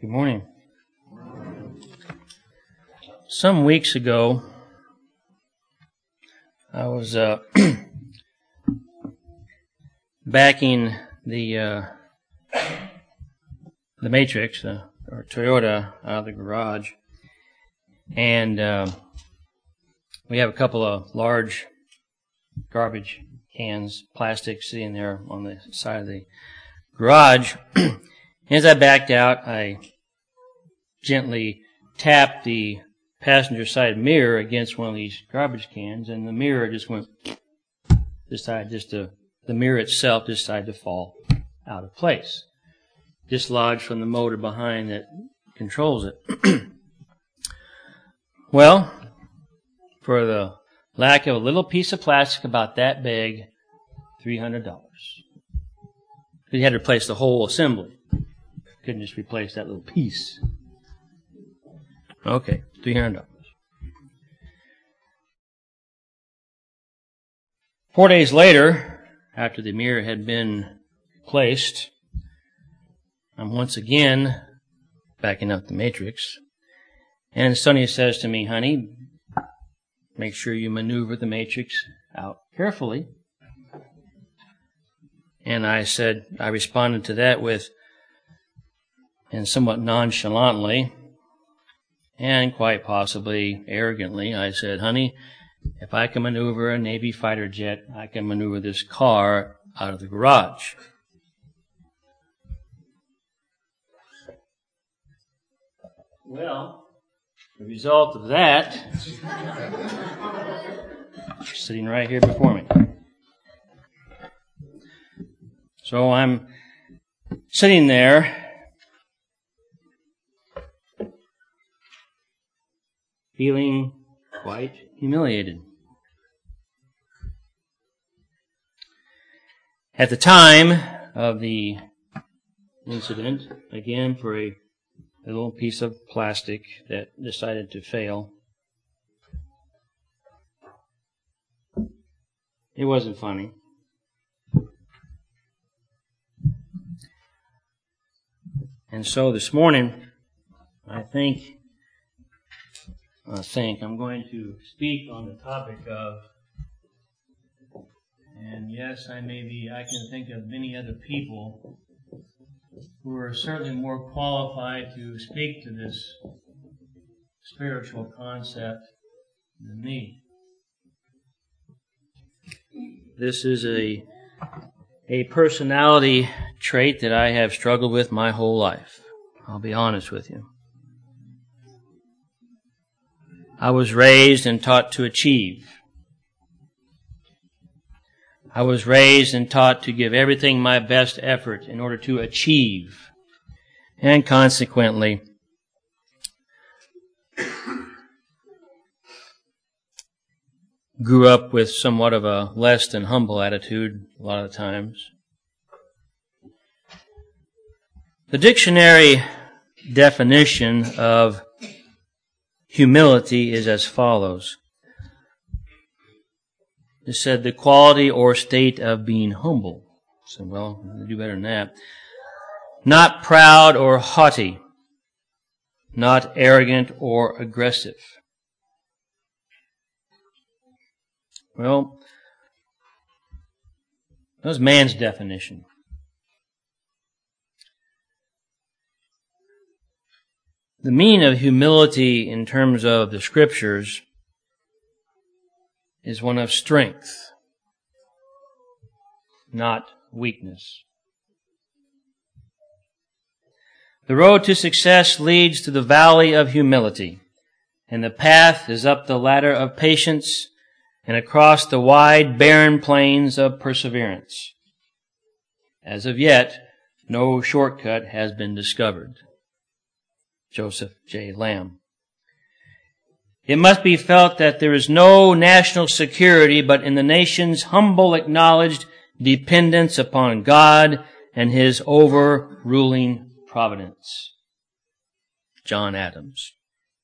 Good morning. Some weeks ago, I was backing the Matrix, or Toyota, out of the garage, and we have a couple of large garbage cans, plastic, sitting there on the side of the garage. As I backed out, I gently tapped the passenger side mirror against one of these garbage cans, and the mirror just went, the mirror itself decided to fall out of place, dislodged from the motor behind that controls it. Well, for the lack of a little piece of plastic about that big, $300. You had to replace the whole assembly. Couldn't just replace that little piece. Okay, $300. 4 days later, after the mirror had been replaced, I'm once again backing up the Matrix, and Sonny says to me, "Honey, make sure you maneuver the Matrix out carefully." And I responded to that and somewhat nonchalantly, and quite possibly arrogantly, I said, "Honey, if I can maneuver a Navy fighter jet, I can maneuver this car out of the garage." Well, the result of that, sitting right here before me. So I'm sitting there, feeling quite humiliated. At the time of the incident, again for a little piece of plastic that decided to fail, it wasn't funny. And so this morning, I think I'm going to speak on the topic of, and yes, I can think of many other people who are certainly more qualified to speak to this spiritual concept than me. This is a personality trait that I have struggled with my whole life. I'll be honest with you. I was raised and taught to achieve. I was raised and taught to give everything my best effort in order to achieve. And consequently, grew up with somewhat of a less than humble attitude a lot of the times. The dictionary definition of humility is as follows. It said the quality or state of being humble. I said, well, we do better than that. Not proud or haughty. Not arrogant or aggressive. Well, that was man's definition. The meaning of humility in terms of the Scriptures is one of strength, not weakness. The road to success leads to the valley of humility, and the path is up the ladder of patience and across the wide, barren plains of perseverance. As of yet, no shortcut has been discovered. Joseph J. Lamb. It must be felt that there is no national security but in the nation's humble acknowledged dependence upon God and His overruling providence. John Adams.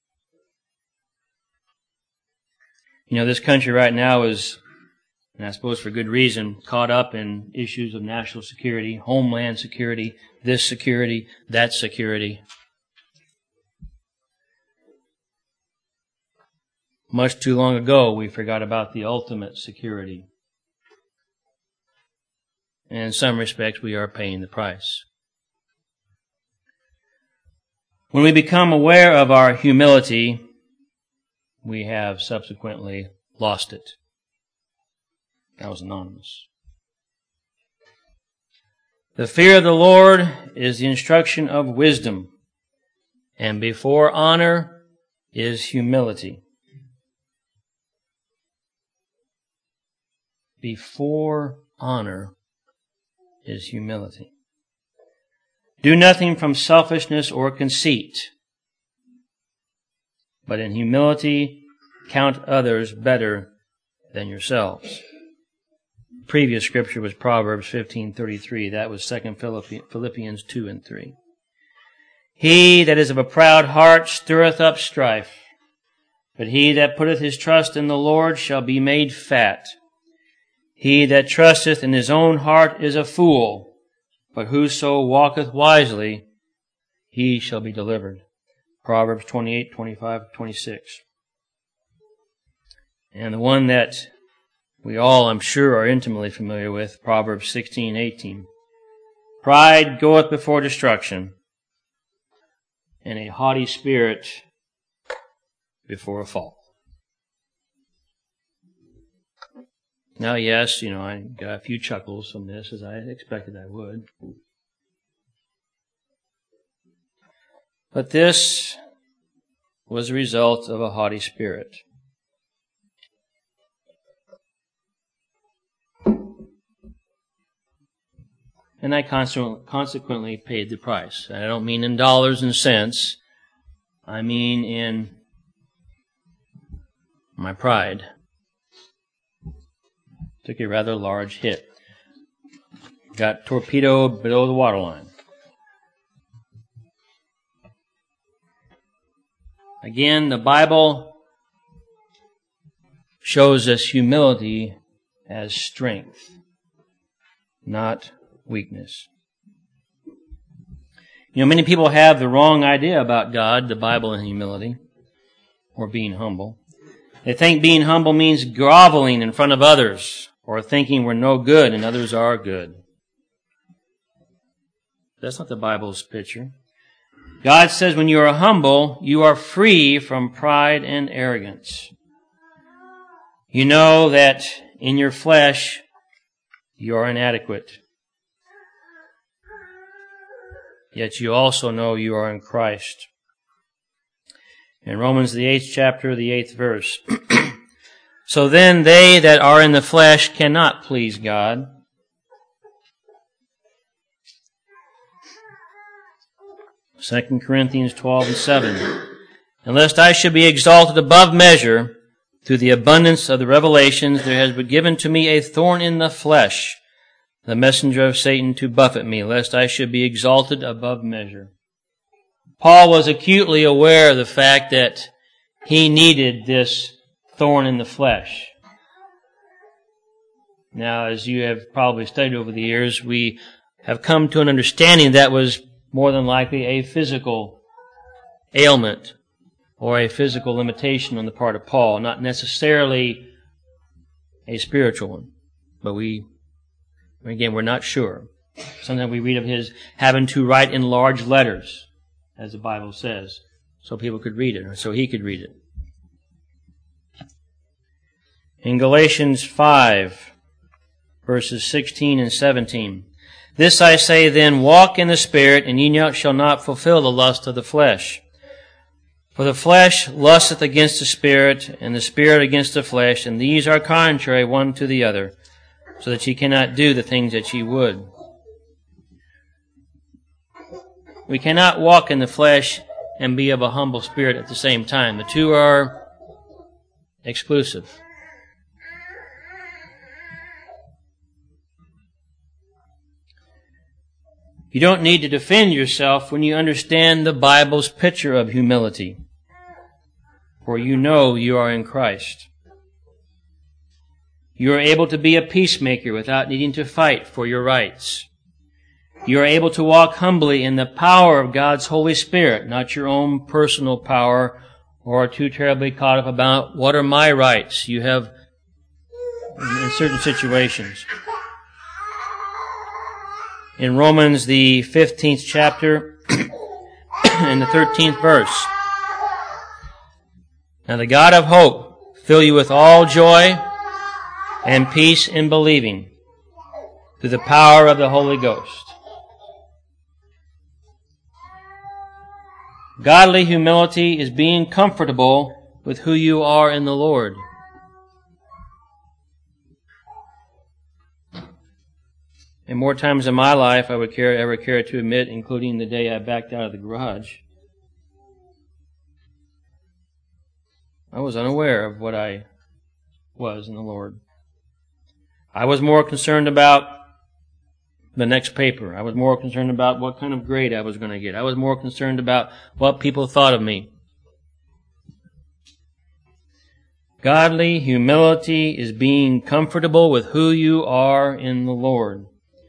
You know, this country right now is, and I suppose for good reason, caught up in issues of national security, homeland security, this security, that security. Much too long ago, we forgot about the ultimate security. And in some respects, we are paying the price. When we become aware of our humility, we have subsequently lost it. That was anonymous. The fear of the Lord is the instruction of wisdom, and before honor is humility. Before honor is humility. Do nothing from selfishness or conceit, but in humility count others better than yourselves. The previous scripture was Proverbs 15:33. That was 2 Philippians 2 and 3. He that is of a proud heart stirreth up strife, but he that putteth his trust in the Lord shall be made fat. He that trusteth in his own heart is a fool, but whoso walketh wisely, he shall be delivered. Proverbs 28:25-26. And the one that we all, I'm sure, are intimately familiar with, Proverbs 16:18. Pride goeth before destruction, and a haughty spirit before a fall. Now, yes, I got a few chuckles from this, as I expected I would. But this was the result of a haughty spirit. And I consequently paid the price. I don't mean in dollars and cents. I mean in my pride. Took a rather large hit. Got torpedoed below the waterline. Again, the Bible shows us humility as strength, not weakness. Many people have the wrong idea about God, the Bible, and humility, or being humble. They think being humble means groveling in front of others, or thinking we're no good and others are good. That's not the Bible's picture. God says when you are humble, you are free from pride and arrogance. You know that in your flesh, you are inadequate. Yet you also know you are in Christ. In Romans, the 8th chapter, the 8th verse. So then they that are in the flesh cannot please God. Second Corinthians 12:7. And lest I should be exalted above measure through the abundance of the revelations, there has been given to me a thorn in the flesh, the messenger of Satan to buffet me, lest I should be exalted above measure. Paul was acutely aware of the fact that he needed this thorn in the flesh. Now, as you have probably studied over the years, we have come to an understanding that was more than likely a physical ailment or a physical limitation on the part of Paul, not necessarily a spiritual one. But we're not sure. Sometimes we read of his having to write in large letters, as the Bible says, so people could read it, or so he could read it. In Galatians 5, verses 16 and 17, This I say then, walk in the Spirit, and ye shall not fulfill the lust of the flesh. For the flesh lusteth against the Spirit, and the Spirit against the flesh, and these are contrary one to the other, so that ye cannot do the things that ye would. We cannot walk in the flesh and be of a humble spirit at the same time. The two are exclusive. You don't need to defend yourself when you understand the Bible's picture of humility, for you know you are in Christ. You are able to be a peacemaker without needing to fight for your rights. You are able to walk humbly in the power of God's Holy Spirit, not your own personal power or are too terribly caught up about what are my rights you have in certain situations. In Romans, the 15th chapter and the 13th verse, now the God of hope fill you with all joy and peace in believing, through the power of the Holy Ghost. Godly humility is being comfortable with who you are in the Lord. And more times in my life I would ever care to admit, including the day I backed out of the garage, I was unaware of what I was in the Lord. I was more concerned about the next paper. I was more concerned about what kind of grade I was going to get. I was more concerned about what people thought of me. Godly humility is being comfortable with who you are in the Lord.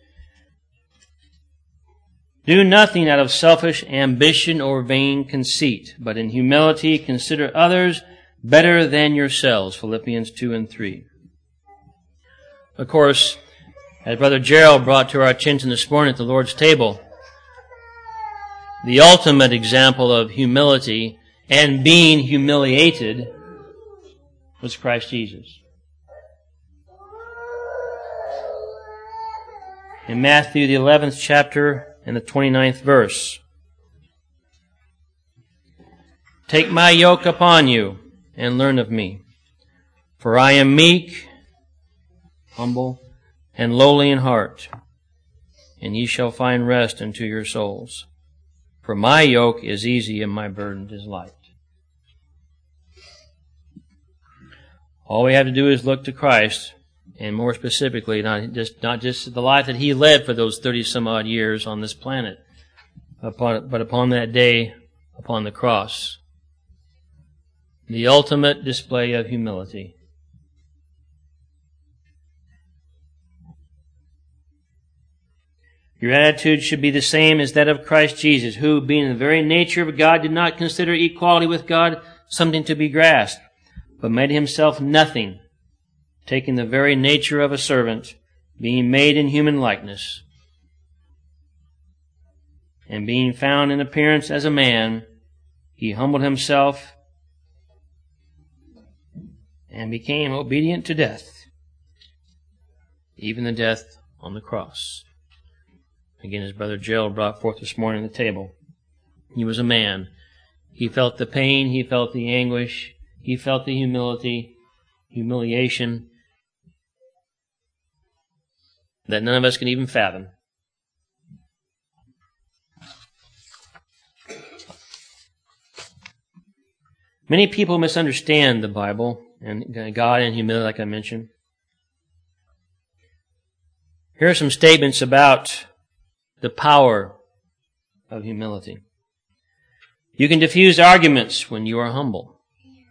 Do nothing out of selfish ambition or vain conceit, but in humility consider others better than yourselves. Philippians 2 and 3. Of course, as Brother Gerald brought to our attention this morning at the Lord's table, the ultimate example of humility and being humiliated was Christ Jesus. In Matthew, the 11th chapter and the 29th verse, take my yoke upon you and learn of me, for I am meek, humble, and lowly in heart, and ye shall find rest unto your souls. For my yoke is easy and my burden is light. All we have to do is look to Christ, and more specifically, not just the life that He led for those 30-some-odd years on this planet, but upon that day upon the cross. The ultimate display of humility. Your attitude should be the same as that of Christ Jesus, who, being in the very nature of God, did not consider equality with God something to be grasped, but made Himself nothing, taking the very nature of a servant, being made in human likeness. And being found in appearance as a man, He humbled Himself and became obedient to death, even the death on the cross. Again, as Brother Gerald brought forth this morning at the table, he was a man. He felt the pain, he felt the anguish, he felt the humiliation that none of us can even fathom. Many people misunderstand the Bible and God and humility, like I mentioned. Here are some statements about the power of humility. You can diffuse arguments when you are humble.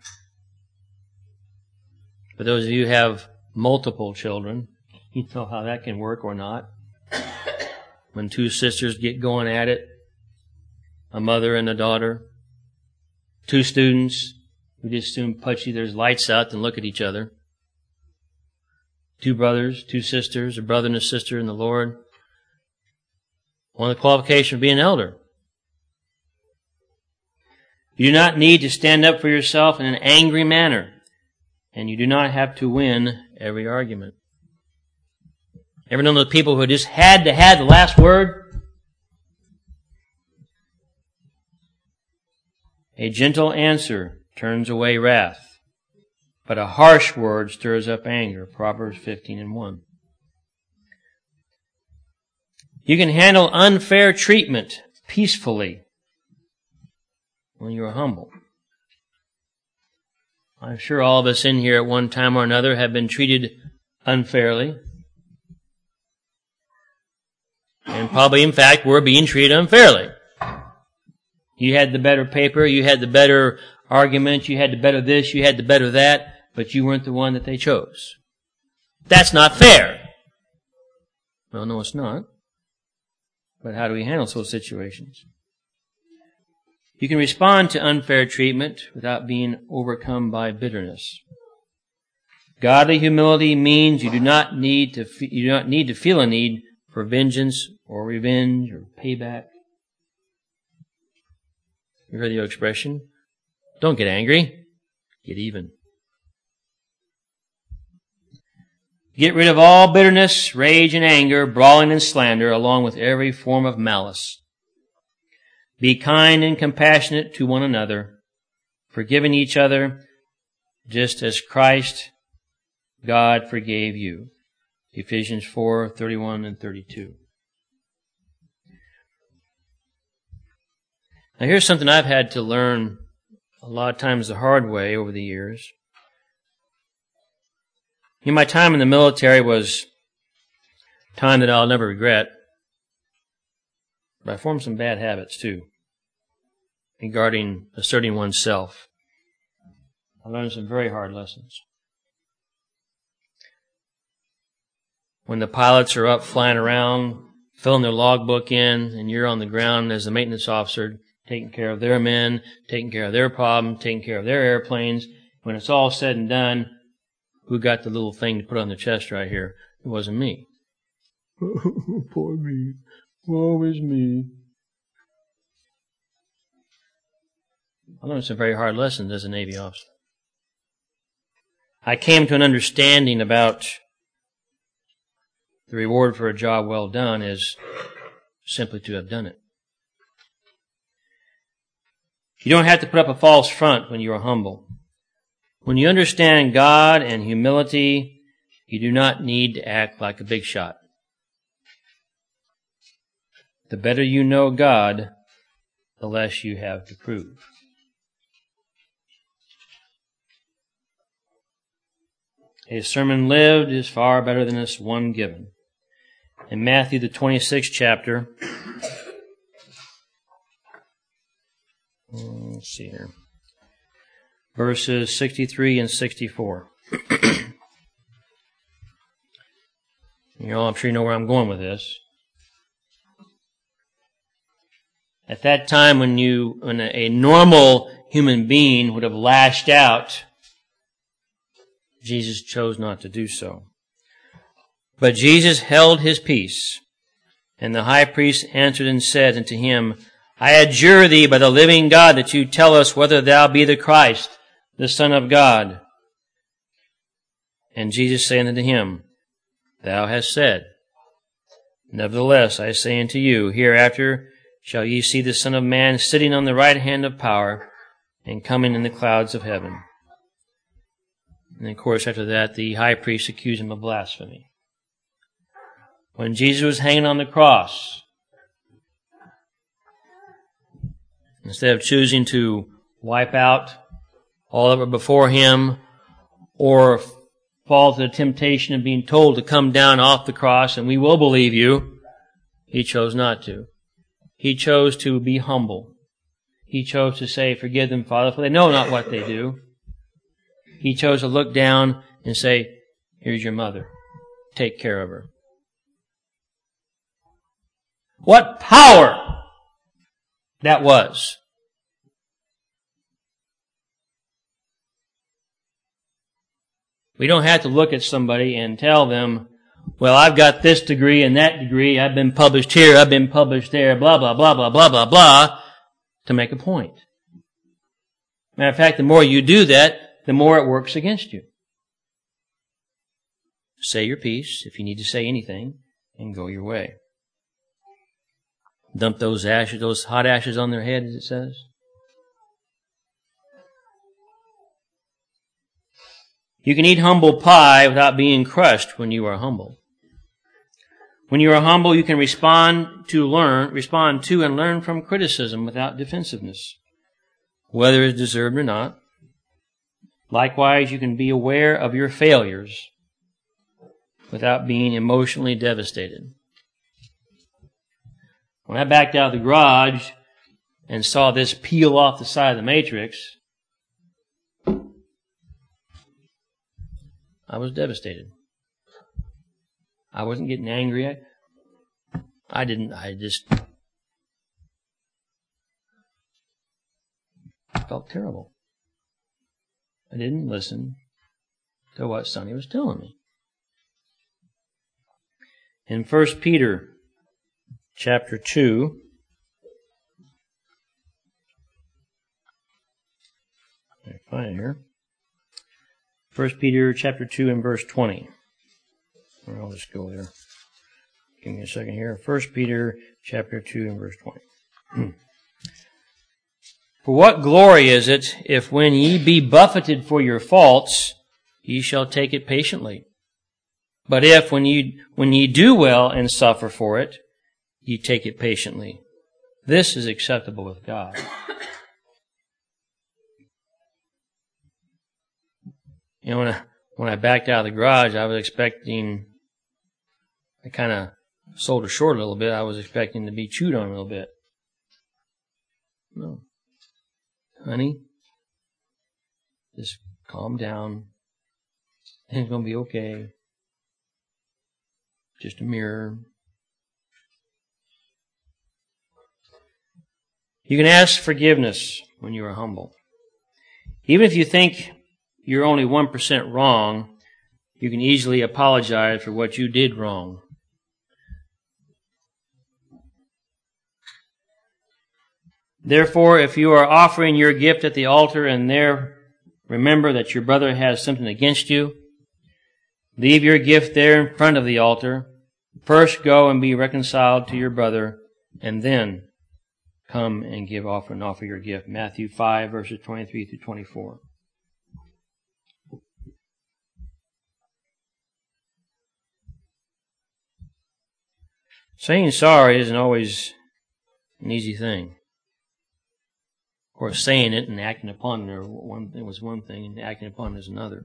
For those of you who have multiple children, you know how that can work or not. When two sisters get going at it, a mother and a daughter, two students who just soon punch each other's lights out and look at each other, two brothers, two sisters, a brother and a sister in the Lord. One of the qualifications of being an elder. You do not need to stand up for yourself in an angry manner, and you do not have to win every argument. Ever known those people who just had to have the last word? A gentle answer turns away wrath, but a harsh word stirs up anger. Proverbs 15:1. You can handle unfair treatment peacefully when you are humble. I'm sure all of us in here at one time or another have been treated unfairly. And probably, in fact, we're being treated unfairly. You had the better paper, you had the better argument, you had the better this, you had the better that, but you weren't the one that they chose. That's not fair. Well, no, it's not. But how do we handle those situations? You can respond to unfair treatment without being overcome by bitterness. Godly humility means you do not need to feel a need for vengeance or revenge or payback. You heard the expression? Don't get angry. Get even. Get rid of all bitterness, rage, and anger, brawling and slander, along with every form of malice. Be kind and compassionate to one another, forgiving each other, just as Christ, God, forgave you. Ephesians 4:31 and 32. Now here's something I've had to learn a lot of times the hard way over the years. My time in the military was time that I'll never regret. But I formed some bad habits too regarding asserting oneself. I learned some very hard lessons. When the pilots are up flying around, filling their logbook in, and you're on the ground as the maintenance officer, taking care of their men, taking care of their problems, taking care of their airplanes. When it's all said and done, who got the little thing to put on their chest right here? It wasn't me. Poor me. Woe is me. I learned some very hard lessons as a Navy officer. I came to an understanding about the reward for a job well done is simply to have done it. You don't have to put up a false front when you are humble. When you understand God and humility, you do not need to act like a big shot. The better you know God, the less you have to prove. A sermon lived is far better than this one given. In Matthew, the 26th chapter, let's see here, verses 63 and 64. I'm sure you know where I'm going with this. At that time when a normal human being would have lashed out, Jesus chose not to do so. But Jesus held his peace, and the high priest answered and said unto him, I adjure thee by the living God that you tell us whether thou be the Christ, the Son of God. And Jesus said unto him, Thou hast said. Nevertheless, I say unto you, hereafter shall ye see the Son of Man sitting on the right hand of power and coming in the clouds of heaven. And of course, after that, the high priest accused him of blasphemy. When Jesus was hanging on the cross, instead of choosing to wipe out all that were before him or fall to the temptation of being told to come down off the cross and we will believe you, he chose not to. He chose to be humble. He chose to say, Forgive them, Father, for they know not what they do. He chose to look down and say, Here's your mother. Take care of her. What power that was. We don't have to look at somebody and tell them, well, I've got this degree and that degree, I've been published here, I've been published there, blah, blah, blah, blah, blah, blah, blah, to make a point. Matter of fact, the more you do that, the more it works against you. Say your piece, if you need to say anything, and go your way. Dump those ashes, those hot ashes on their head, as it says. You can eat humble pie without being crushed when you are humble. When you are humble, you can respond to and learn from criticism without defensiveness, whether it's deserved or not. Likewise, you can be aware of your failures without being emotionally devastated. When I backed out of the garage and saw this peel off the side of the matrix, I was devastated. I wasn't getting angry. I I felt terrible. I didn't listen to what Sonny was telling me. In 1 Peter chapter 2, I find it here. 1 Peter chapter 2 and verse 20. Or I'll just go there. Give me a second here. 1 Peter chapter 2 and verse 20. For what glory is it if when ye be buffeted for your faults, ye shall take it patiently? But if when ye do well and suffer for it, ye take it patiently, this is acceptable with God. You know, when I backed out of the garage, I was expecting, I kind of sold it short a little bit. I was expecting to be chewed on a little bit. No. Honey, just calm down. It's going to be okay. Just a mirror. You can ask forgiveness when you are humble. Even if you think you're only 1% wrong, you can easily apologize for what you did wrong. Therefore, if you are offering your gift at the altar and there remember that your brother has something against you, leave your gift there in front of the altar. First go and be reconciled to your brother, and then come and offer your gift. Matthew 5, verses 23 through 24. Saying sorry isn't always an easy thing. Of course, saying it and acting upon it was one thing, and acting upon it is another.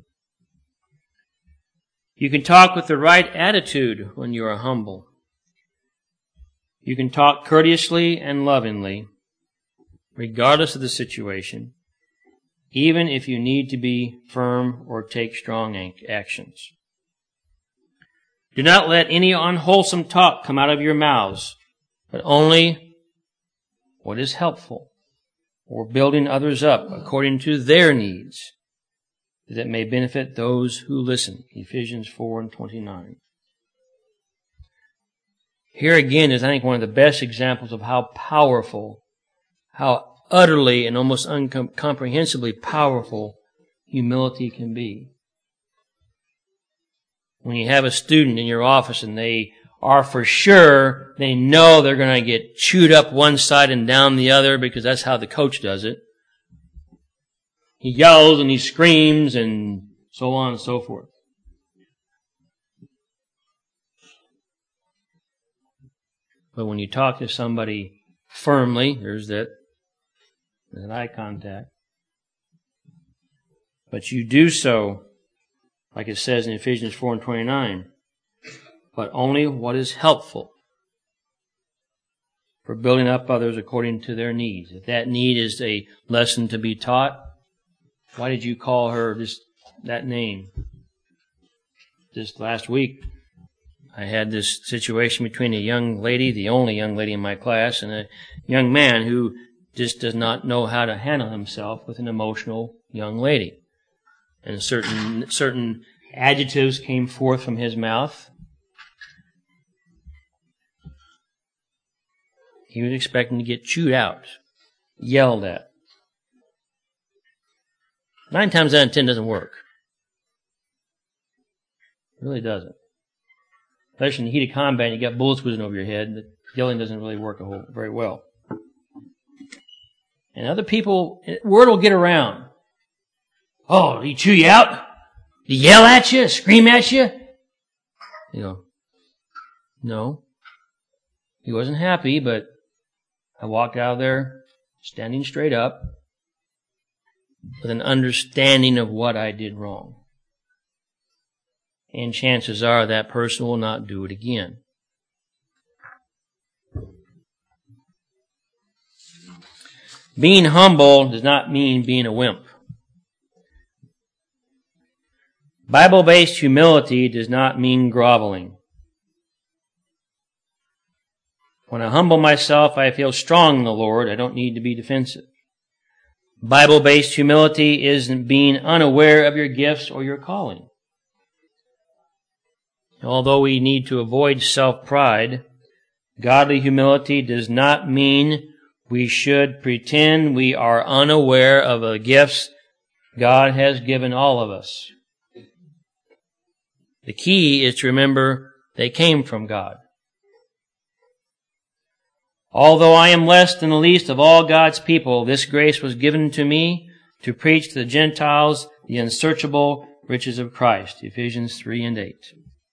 You can talk with the right attitude when you are humble. You can talk courteously and lovingly, regardless of the situation, even if you need to be firm or take strong actions. Do not let any unwholesome talk come out of your mouths, but only what is helpful, or building others up according to their needs, that it may benefit those who listen. Ephesians 4 and 29. Here again is, I think, one of the best examples of how powerful, how utterly and almost incomprehensibly powerful humility can be. When you have a student in your office and they are for sure, they know they're going to get chewed up one side and down the other because that's how the coach does it. He yells and he screams and so on and so forth. But when you talk to somebody firmly, there's that eye contact. But you do so, like it says in Ephesians 4 and 29, but only what is helpful for building up others according to their needs. If that need is a lesson to be taught, why did you call her that name? Just last week, I had this situation between a young lady, the only young lady in my class, and a young man who just does not know how to handle himself with an emotional young lady. And certain adjectives came forth from his mouth. He was expecting to get chewed out, yelled at. 9 times out of 10 doesn't work. It really doesn't. Especially in the heat of combat, you got bullets whizzing over your head. The yelling doesn't really work very well. And other people, word will get around. Oh, did he chew you out? Did he yell at you? Scream at you? You know, no. He wasn't happy, but I walked out of there standing straight up with an understanding of what I did wrong. And chances are that person will not do it again. Being humble does not mean being a wimp. Bible-based humility does not mean groveling. When I humble myself, I feel strong in the Lord. I don't need to be defensive. Bible-based humility isn't being unaware of your gifts or your calling. Although we need to avoid self-pride, godly humility does not mean we should pretend we are unaware of the gifts God has given all of us. The key is to remember they came from God. Although I am less than the least of all God's people, this grace was given to me to preach to the Gentiles the unsearchable riches of Christ. Ephesians 3 and 8.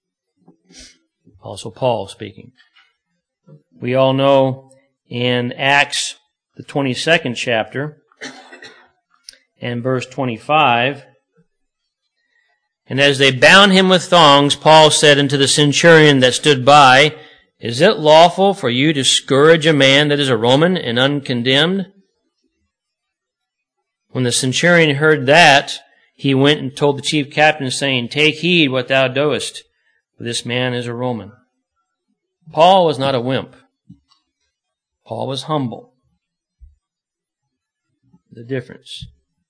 Also Paul speaking. We all know in Acts, the 22nd chapter, and verse 25, and as they bound him with thongs, Paul said unto the centurion that stood by, Is it lawful for you to scourge a man that is a Roman and uncondemned? When the centurion heard that, he went and told the chief captain, saying, Take heed what thou doest, for this man is a Roman. Paul was not a wimp. Paul was humble. The difference.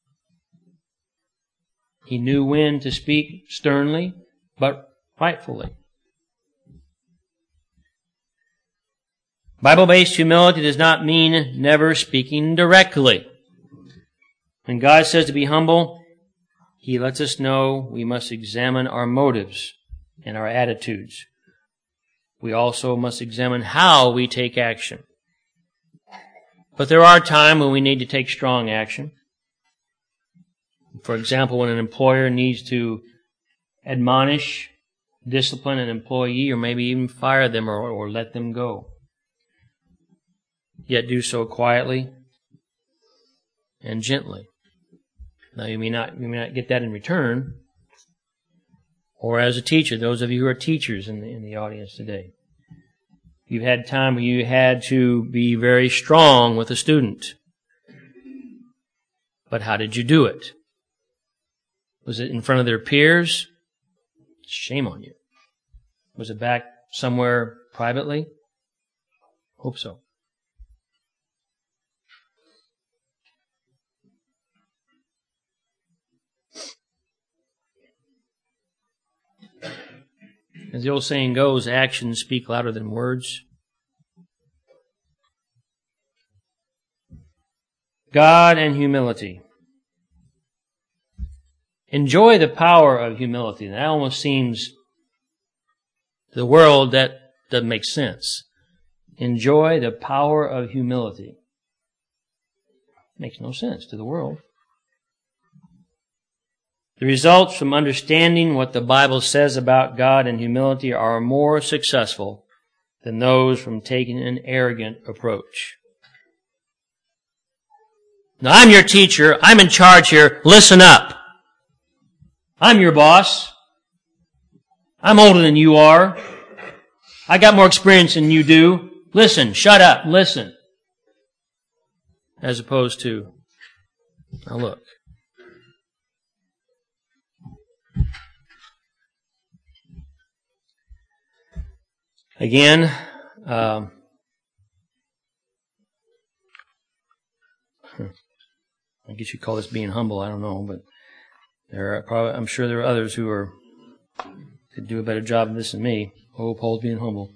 He knew when to speak sternly, but rightfully. Bible-based humility does not mean never speaking directly. When God says to be humble, He lets us know we must examine our motives and our attitudes. We also must examine how we take action. But there are times when we need to take strong action. For example, when an employer needs to admonish, discipline an employee, or maybe even fire them or let them go. Yet do so quietly and gently. Now you may not get that in return. Or as a teacher, those of you who are teachers in the audience today, you've had time where you had to be very strong with a student. But how did you do it? Was it in front of their peers? Shame on you. Was it back somewhere privately? Hope so. As the old saying goes, actions speak louder than words. God and humility. Enjoy the power of humility. That almost seems to the world that doesn't make sense. Enjoy the power of humility. Makes no sense to the world. The results from understanding what the Bible says about God and humility are more successful than those from taking an arrogant approach. Now, I'm your teacher. I'm in charge here. Listen up. I'm your boss. I'm older than you are. I got more experience than you do. Listen, shut up, listen. As opposed to, now look. Again, I guess you call this being humble, I don't know, but I'm sure there are others who could do a better job of this than me. Oh, Paul's being humble.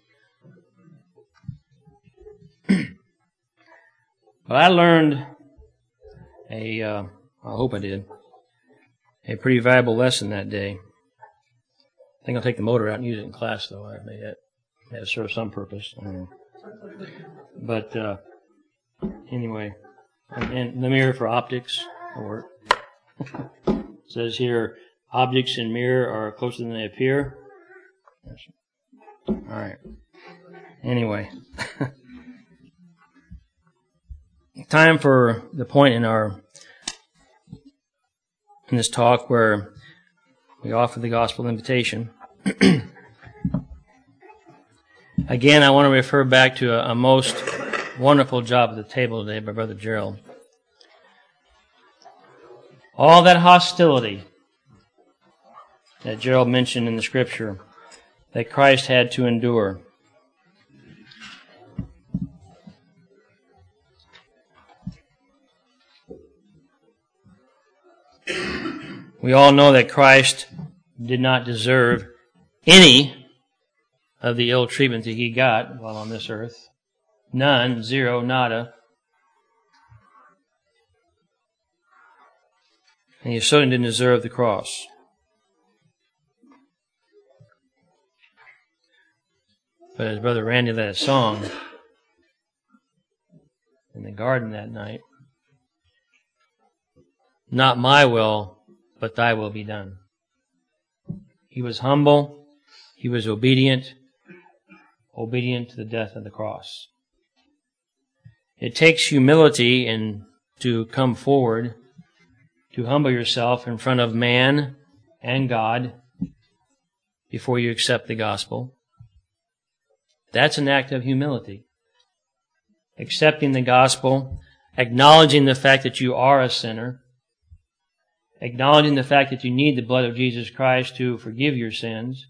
But I learned I hope I did, a pretty valuable lesson that day. I think I'll take the motor out and use it in class, though. I may have served some purpose. I don't know. But anyway, and the mirror for optics will work. It says here, objects in mirror are closer than they appear. Yes. All right. Anyway, time for the point in this talk where we offer the gospel invitation. Again, I want to refer back to a most wonderful job at the table today by Brother Gerald. All that hostility that Gerald mentioned in the Scripture that Christ had to endure. We all know that Christ did not deserve any of the ill treatment that he got while on this earth. None, zero, nada. And he certainly didn't deserve the cross. But as Brother Randy led a song in the garden that night, not my will, but thy will be done. He was humble. He was obedient to the death of the cross. It takes humility and to come forward, to humble yourself in front of man and God before you accept the gospel. That's an act of humility. Accepting the gospel, acknowledging the fact that you are a sinner, acknowledging the fact that you need the blood of Jesus Christ to forgive your sins.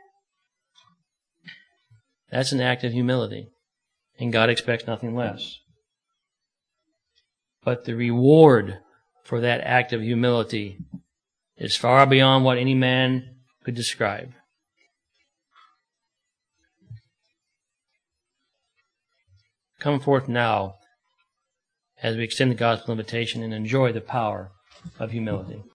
That's an act of humility. And God expects nothing less. But the reward for that act of humility is far beyond what any man could describe. Come forth now as we extend the gospel invitation and enjoy the power of humility.